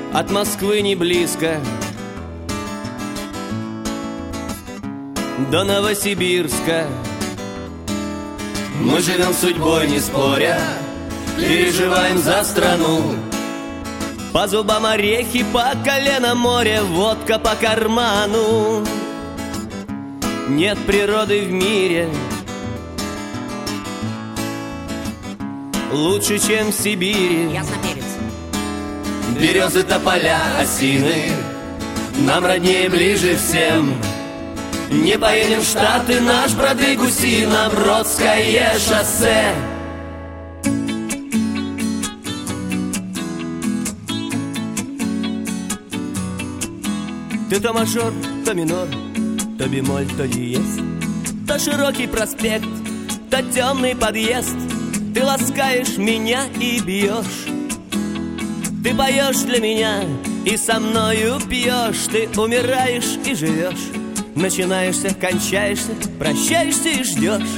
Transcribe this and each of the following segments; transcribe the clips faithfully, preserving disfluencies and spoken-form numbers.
от Москвы не близко, до Новосибирска. Мы живем судьбой не споря, переживаем за страну. По зубам орехи, по колено море, водка по карману. Нет природы в мире лучше, чем в Сибири. Ясно, перец. Березы, тополя, осины нам роднее, ближе всем. Не поедем в Штаты, наш Бродвей, Гусино, Бродское шоссе. Ты то мажор, то минор, то бемоль, то диез, то широкий проспект, то темный подъезд. Ты ласкаешь меня и бьешь, ты поешь для меня и со мною пьешь. Ты умираешь и живешь, начинаешься, кончаешься, прощаешься и ждешь.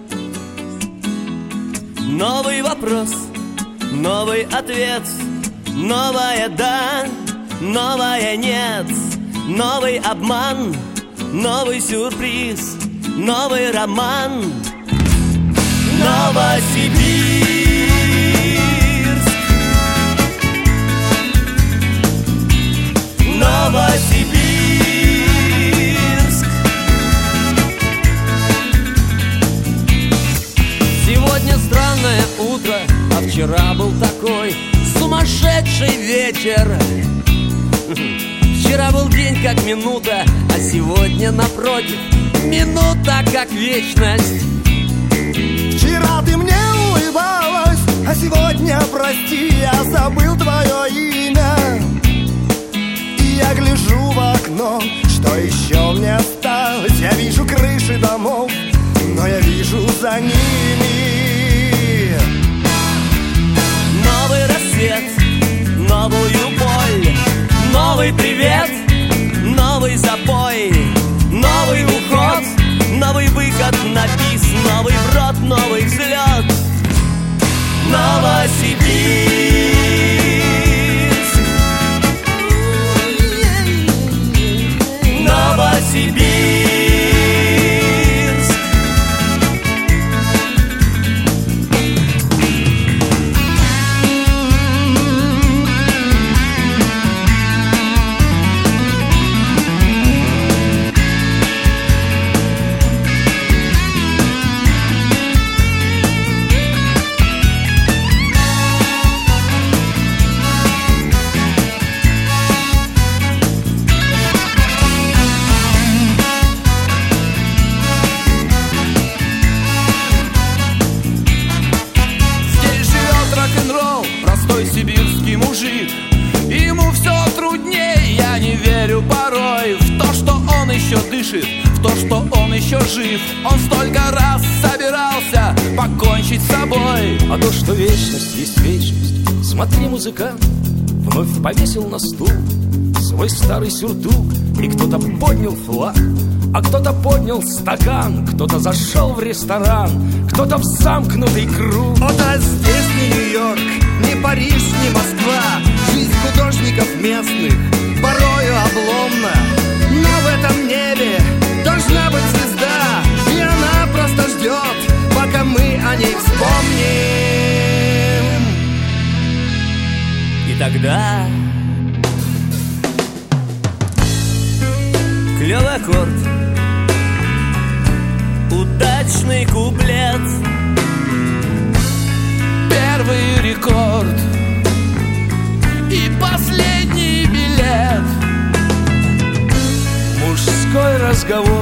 Новый вопрос, новый ответ, новое да, новое нет. Новый обман, новый сюрприз, новый роман. Новосибирск. Новосибирск. Сегодня странное утро, а вчера был такой сумасшедший вечер. Вчера был день как минута, а сегодня напротив минута как вечность. Вчера ты мне улыбалась, а сегодня, прости, я забыл твое имя. И я гляжу в окно, что еще мне осталось. Я вижу крыши домов, но я вижу за ними новый рассвет, новую боль, новый привет, новый запой, новый уход, новый выход на бис, новый брод, новый взлет. Новосибирск. Новосибирск. Сибирский мужик, ему все труднее, я не верю порой в то, что он еще дышит, в то, что он еще жив. Он столько раз собирался покончить с собой. А то, что вечность есть вечность, смотри, музыкант вновь повесил на стул свой старый сюртук. И кто-то поднял флаг, а кто-то поднял стакан, кто-то зашел в ресторан, кто-то в замкнутый круг. Вот а здесь не Нью-Йорк, не Париж, не Москва. Жизнь художников местных порою обломна, но в этом небе должна быть звезда, и она просто ждет, пока мы о ней вспомним. И тогда клёвый аккорд, удачный куплет, первый рекорд и последний билет. Мужской разговор